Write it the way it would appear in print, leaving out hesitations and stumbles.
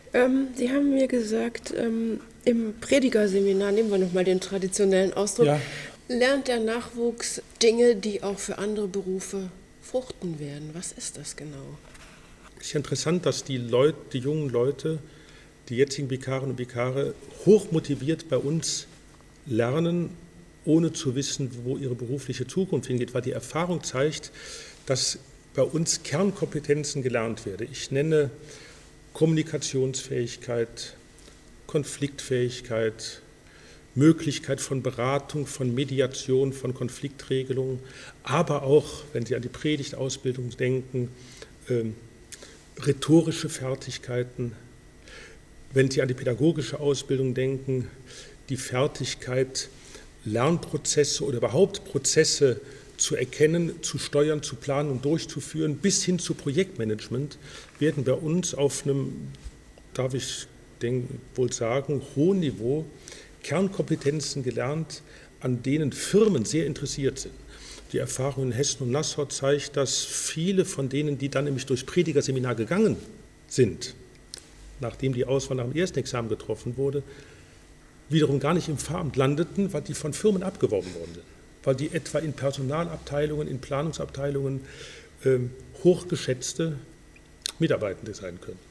Sie haben mir gesagt, im Predigerseminar, nehmen wir nochmal den traditionellen Ausdruck, Ja. lernt der Nachwuchs Dinge, die auch für andere Berufe fruchten werden. Was ist das genau? Es ist ja interessant, dass die jungen Leute, die jetzigen Vikarinnen und Vikare, hochmotiviert bei uns lernen, ohne zu wissen, wo ihre berufliche Zukunft hingeht, weil die Erfahrung zeigt, dass bei uns Kernkompetenzen gelernt werden. Ich nenne Kommunikationsfähigkeit, Konfliktfähigkeit, Möglichkeit von Beratung, von Mediation, von Konfliktregelung, aber auch, wenn Sie an die Predigtausbildung denken, rhetorische Fertigkeiten, wenn Sie an die pädagogische Ausbildung denken, die Fertigkeit, Lernprozesse oder überhaupt Prozesse zu erkennen, zu steuern, zu planen und durchzuführen, bis hin zu Projektmanagement, werden bei uns auf einem, darf ich wohl sagen, hohen Niveau Kernkompetenzen gelernt, an denen Firmen sehr interessiert sind. Die Erfahrung in Hessen und Nassau zeigt, dass viele von denen, die dann nämlich durchs Predigerseminar gegangen sind, nachdem die Auswahl nach dem ersten Examen getroffen wurde, wiederum gar nicht im Pfarramt landeten, weil die von Firmen abgeworben worden sind, weil die etwa in Personalabteilungen, in Planungsabteilungen hochgeschätzte Mitarbeitende sein können.